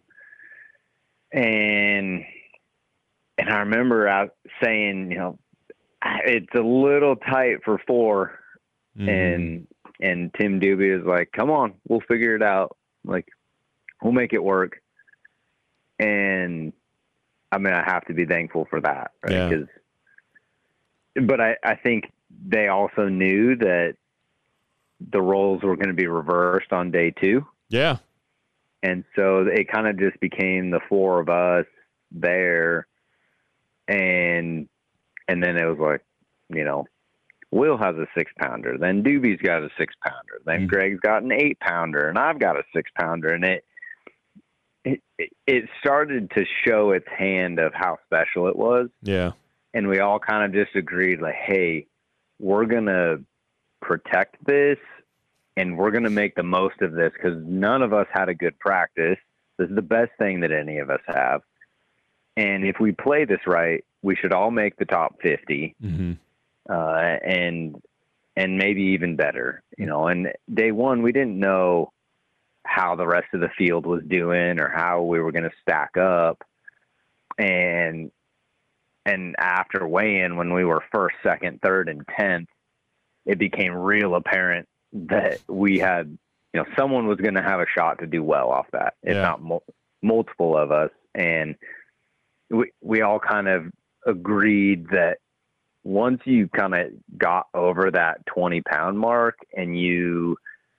and I remember saying, it's a little tight for 4. Mm-hmm. And Tim Doobie is like, come on, we'll figure it out. Like, we'll make it work. And I mean, I have to be thankful for that, right? Yeah. But I think they also knew that the roles were going to be reversed on day 2. Yeah. And so it kind of just became the 4 of us there. And then it was like, Will has a 6-pounder. Then Doobie's got a 6-pounder. Then Greg's got an 8-pounder, and I've got a 6-pounder. And it started to show its hand of how special it was. Yeah. And we all kind of just agreed, like, hey, we're going to protect this, and we're going to make the most of this because none of us had a good practice. This is the best thing that any of us have. And if we play this right, we should all make the top 50, and maybe even better, And day one, we didn't know how the rest of the field was doing or how we were going to stack up. And after weigh-in, when we were 1st, 2nd, 3rd, and 10th, it became real apparent that we had, someone was going to have a shot to do well off that, if not multiple of us. And we all kind of agreed that once you kind of got over that 20-pound mark and you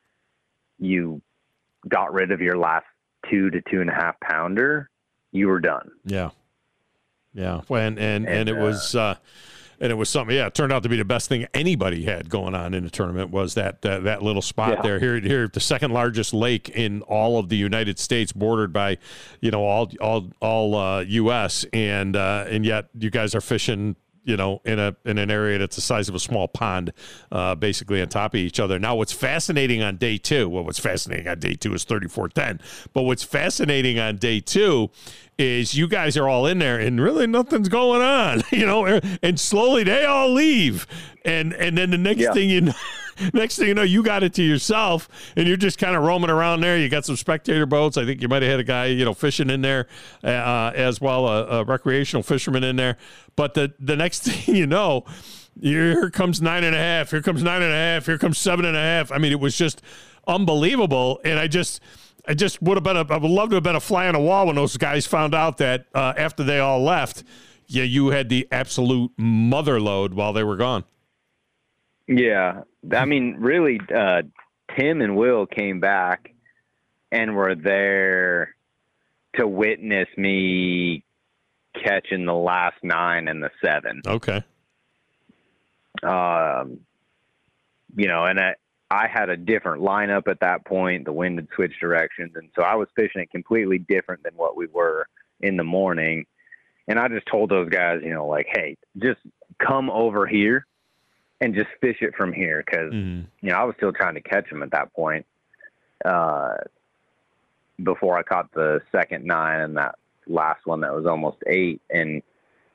got rid of your last 2 to 2.5 pounder, you were done. Yeah. Yeah. And it was, and it was something, it turned out to be the best thing anybody had going on in the tournament was that little spot there. Here, the second largest lake in all of the United States, bordered by, all U.S. And yet you guys are fishing in an area that's the size of a small pond, basically on top of each other. Now, what's fascinating on day two, what's fascinating on day two is 34-10, but what's fascinating on day two is you guys are all in there and really nothing's going on, and slowly they all leave. And then the next thing you know, you got it to yourself and you're just kind of roaming around there. You got some spectator boats. I think you might have had a guy, fishing in there as well, a recreational fisherman in there. But the next thing you know, here comes 9.5, here comes 9.5, here comes 7.5. I mean, it was just unbelievable. And I just would have loved to have been a fly on the wall when those guys found out that after they all left, you had the absolute mother load while they were gone. Yeah. I mean, really, Tim and Will came back and were there to witness me catching the last 9 and the 7. Okay. And I had a different lineup at that point. The wind had switched directions. And so I was fishing it completely different than what we were in the morning. And I just told those guys, hey, just come over here and just fish it from here. Cause I was still trying to catch them at that point, before I caught the second 9 and that last one that was almost 8. And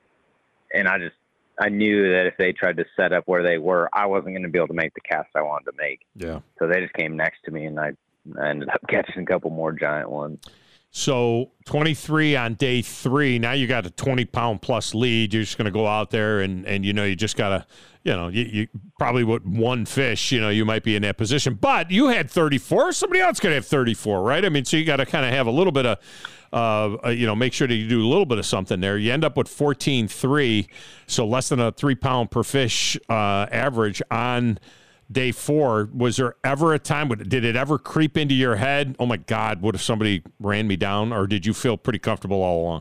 I knew that if they tried to set up where they were, I wasn't going to be able to make the cast I wanted to make. Yeah. So they just came next to me, and I ended up catching a couple more giant ones. So 23 on day 3. Now you got a 20-pound plus lead. You're just going to go out there and you just got to, you probably with one fish, you might be in that position. But you had 34. Somebody else could have 34, right? I mean, so you got to kind of have a little bit of, make sure that you do a little bit of something there. You end up with 14.3, so less than a 3-pound per fish average on day 4. Was there ever a time, did it ever creep into your head, oh my God, what if somebody ran me down? Or did you feel pretty comfortable all along?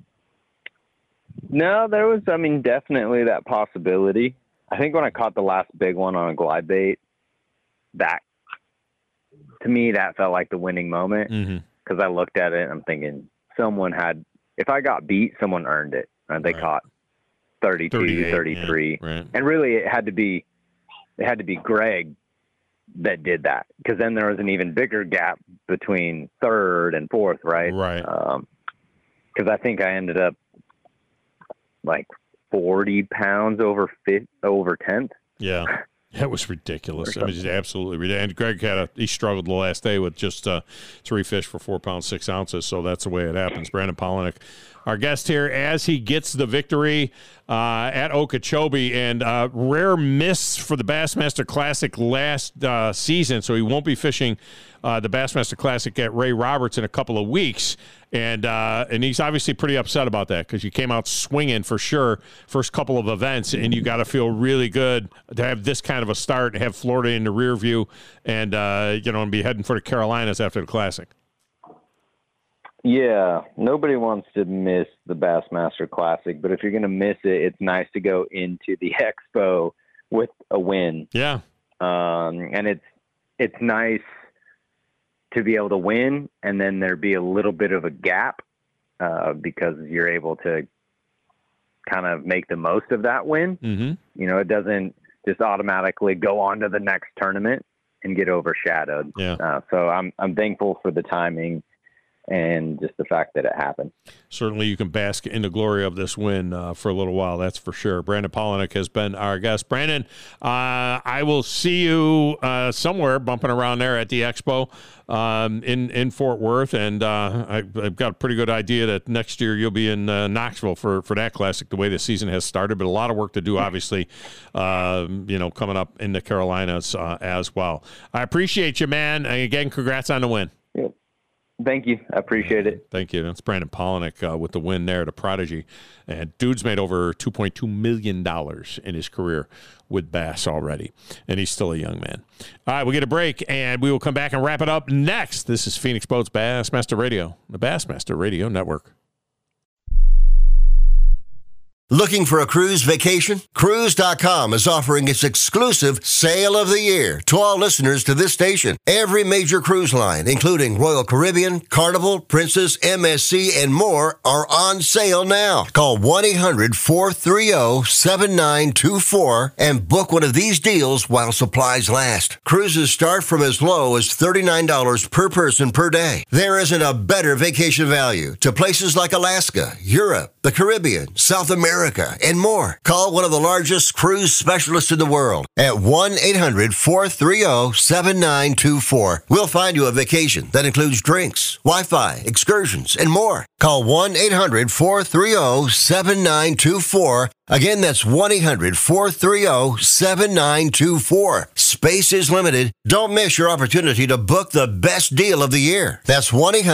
No, there was, definitely that possibility. I think when I caught the last big one on a glide bait, that, to me, that felt like the winning moment. Because I looked at it and I'm thinking, if I got beat, someone earned it. They caught 32, 33. Right. And really it had to be Greg that did that, because then there was an even bigger gap between 3rd and 4th, right? Right. Because I think I ended up like 40 pounds over 10th. Yeah. That was ridiculous. I mean, just absolutely ridiculous. And Greg he struggled the last day with just 3 fish for 4 pounds, 6 ounces. So that's the way it happens. Brandon Palaniuk, our guest here, as he gets the victory at Okeechobee, and rare miss for the Bassmaster Classic last season. So he won't be fishing the Bassmaster Classic at Ray Roberts in a couple of weeks. And he's obviously pretty upset about that, because you came out swinging for sure first couple of events, and you got to feel really good to have this kind of a start and have Florida in the rear view and, and be heading for the Carolinas after the Classic. Yeah, nobody wants to miss the Bassmaster Classic, but if you're going to miss it, it's nice to go into the Expo with a win. Yeah. And it's nice to be able to win, and then there be a little bit of a gap because you're able to kind of make the most of that win. It doesn't just automatically go on to the next tournament and get overshadowed. Yeah. So I'm thankful for the timing and just the fact that it happened. Certainly you can bask in the glory of this win for a little while, that's for sure. Brandon Palaniuk has been our guest. Brandon, I will see you somewhere bumping around there at the Expo in Fort Worth, and I've got a pretty good idea that next year you'll be in Knoxville for that Classic, the way the season has started, but a lot of work to do, obviously, coming up in the Carolinas as well. I appreciate you, man. And again, congrats on the win. Yep. Thank you. I appreciate it. Thank you. That's Brandon Palaniuk with the win there, the Prodigy. And dude's made over $2.2 million in his career with bass already. And he's still a young man. All right, we'll get a break, and we will come back and wrap it up next. This is Phoenix Boats Bassmaster Radio, the Bassmaster Radio Network. Looking for a cruise vacation? Cruise.com is offering its exclusive Sale of the Year to all listeners to this station. Every major cruise line, including Royal Caribbean, Carnival, Princess, MSC, and more, are on sale now. Call 1-800-430-7924 and book one of these deals while supplies last. Cruises start from as low as $39 per person per day. There isn't a better vacation value to places like Alaska, Europe, the Caribbean, South America, and more. Call one of the largest cruise specialists in the world at 1-800-430-7924. We'll find you a vacation that includes drinks, Wi-Fi, excursions, and more. Call 1-800-430-7924. Again, that's 1-800-430-7924. Space is limited. Don't miss your opportunity to book the best deal of the year. That's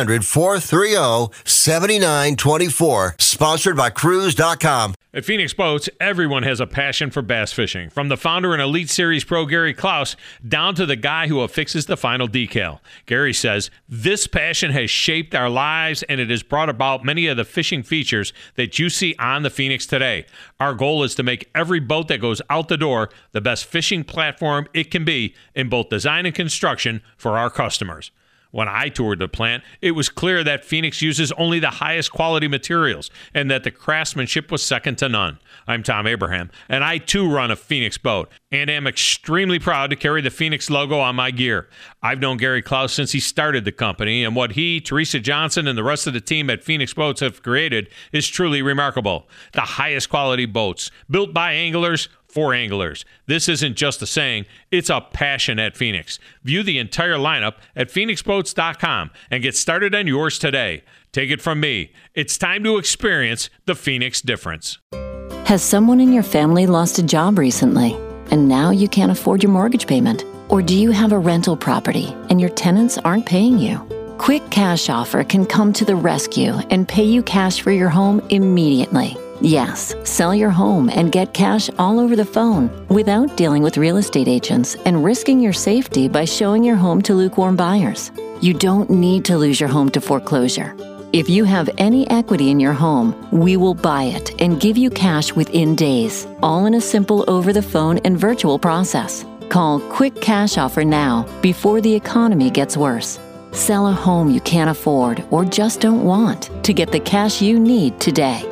1-800-430-7924. Sponsored by Cruise.com. At Phoenix Boats, everyone has a passion for bass fishing. From the founder and Elite Series pro Gary Klaus down to the guy who affixes the final decal. Gary says, this passion has shaped our lives and it has brought about many of the fishing features that you see on the Phoenix today. Our goal is to make every boat that goes out the door the best fishing platform it can be in both design and construction for our customers. When I toured the plant, it was clear that Phoenix uses only the highest quality materials and that the craftsmanship was second to none. I'm Tom Abraham, and I too run a Phoenix boat and am extremely proud to carry the Phoenix logo on my gear. I've known Gary Klaus since he started the company, and what he, Teresa Johnson, and the rest of the team at Phoenix Boats have created is truly remarkable. The highest quality boats, built by anglers, for anglers. This isn't just a saying, it's a passion at Phoenix. View the entire lineup at phoenixboats.com and get started on yours today. Take it from me, it's time to experience the Phoenix difference. Has someone in your family lost a job recently and now you can't afford your mortgage payment? Or do you have a rental property and your tenants aren't paying you? Quick Cash Offer can come to the rescue and pay you cash for your home immediately. Yes, sell your home and get cash all over the phone without dealing with real estate agents and risking your safety by showing your home to lukewarm buyers. You don't need to lose your home to foreclosure. If you have any equity in your home, we will buy it and give you cash within days, all in a simple over-the-phone and virtual process. Call Quick Cash Offer now before the economy gets worse. Sell a home you can't afford or just don't want to get the cash you need today.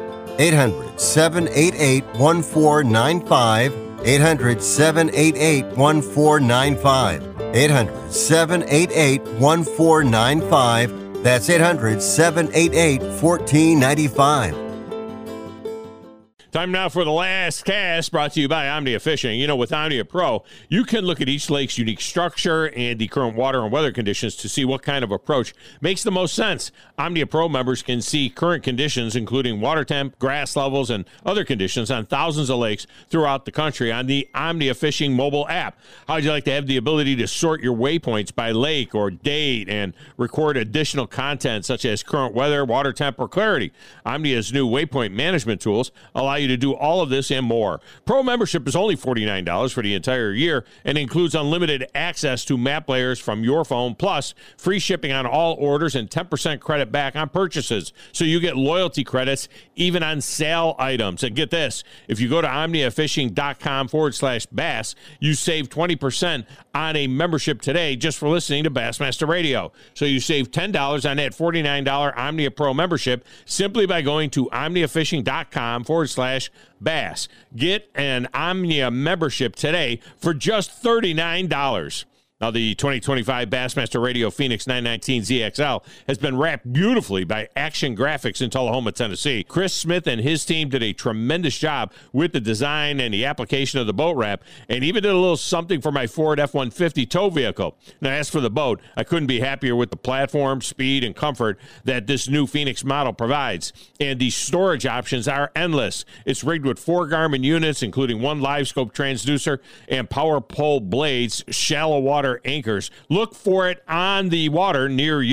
800-788-1495. 800-788-1495. 800-788-1495. That's 800-788-1495. Time now for the last cast, brought to you by Omnia Fishing. You know, with Omnia Pro, you can look at each lake's unique structure and the current water and weather conditions to see what kind of approach makes the most sense. Omnia Pro members can see current conditions, including water temp, grass levels, and other conditions on thousands of lakes throughout the country on the Omnia Fishing mobile app. How'd you like to have the ability to sort your waypoints by lake or date and record additional content such as current weather, water temp, or clarity? Omnia's new waypoint management tools allow you to do all of this and more. Pro membership is only $49 for the entire year and includes unlimited access to map layers from your phone, plus free shipping on all orders and 10% credit back on purchases. So you get loyalty credits even on sale items. And get this, if you go to omniafishing.com/bass, you save 20% on a membership today just for listening to Bassmaster Radio. So you save $10 on that $49 Omnia Pro membership simply by going to omniafishing.com/bass. Get an Omnia membership today for just $39. Now, the 2025 Bassmaster Radio Phoenix 919 ZXL has been wrapped beautifully by Action Graphics in Tullahoma, Tennessee. Chris Smith and his team did a tremendous job with the design and the application of the boat wrap, and even did a little something for my Ford F-150 tow vehicle. Now, as for the boat, I couldn't be happier with the platform, speed, and comfort that this new Phoenix model provides. And the storage options are endless. It's rigged with 4 Garmin units, including 1 live scope transducer and power pole blades, shallow water anchors. Look for it on the water near you.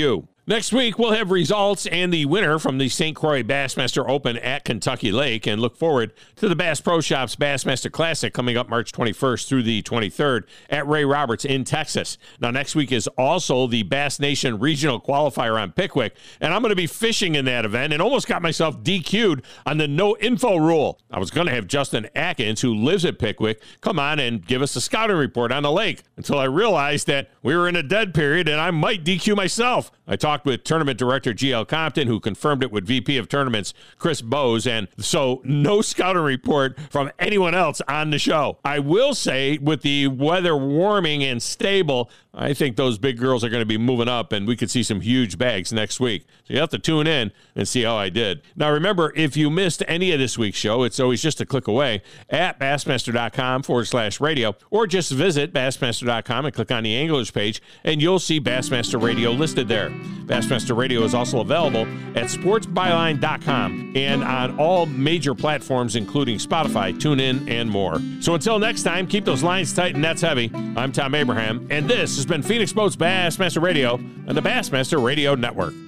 Next week, we'll have results and the winner from the St. Croix Bassmaster Open at Kentucky Lake, and look forward to the Bass Pro Shops Bassmaster Classic coming up March 21st through the 23rd at Ray Roberts in Texas. Now, next week is also the Bass Nation Regional Qualifier on Pickwick, and I'm going to be fishing in that event and almost got myself DQ'd on the no info rule. I was going to have Justin Atkins, who lives at Pickwick, come on and give us a scouting report on the lake until I realized that we were in a dead period and I might DQ myself. I talked with tournament director G.L. Compton, who confirmed it with VP of Tournaments Chris Bowes, and so no scouting report from anyone else on the show. I will say, with the weather warming and stable, I think those big girls are going to be moving up, and we could see some huge bags next week. So you have to tune in and see how I did. Now, remember, if you missed any of this week's show, it's always just a click away at Bassmaster.com/radio, or just visit Bassmaster.com and click on the Anglers page, and you'll see Bassmaster Radio listed there. Bassmaster Radio is also available at SportsByline.com and on all major platforms, including Spotify, TuneIn, and more. So until next time, keep those lines tight and nets heavy. I'm Tom Abraham, and this has been Phoenix Boats Bassmaster Radio and the Bassmaster Radio Network.